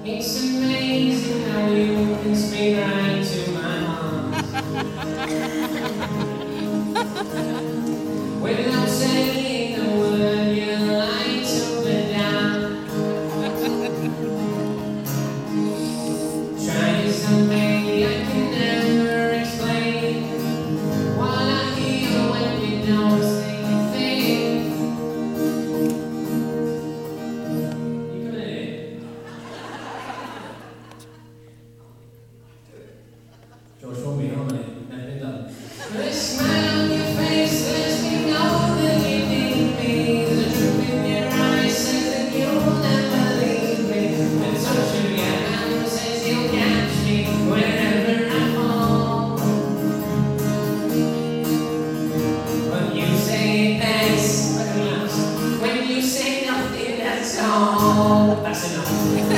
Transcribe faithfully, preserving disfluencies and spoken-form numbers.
It's amazing how you can speak right to my heart without saying a word. You light up and down, trying something I can never explain. What I hear when you don't say a thing. You got it. George, show me how many. I've done. The smile on your face lets me know that you need me. The truth in your eyes says that you'll never leave me. The touch of your hand says you'll catch me wherever I fall. When you say thanks, when you say nothing, that's all. That's enough.